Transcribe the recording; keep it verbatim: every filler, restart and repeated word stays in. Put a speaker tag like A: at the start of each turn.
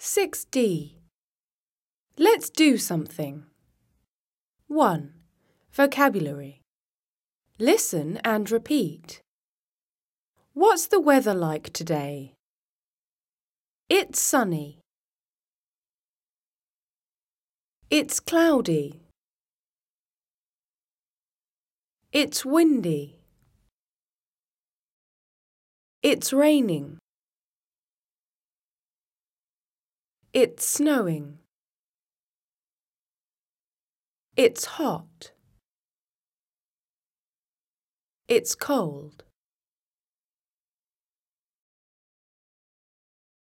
A: six D. Let's do something. one. Vocabulary. Listen and repeat. What's the weather like today? It's sunny. It's cloudy. It's windy. It's raining. It's snowing. It's hot. It's cold.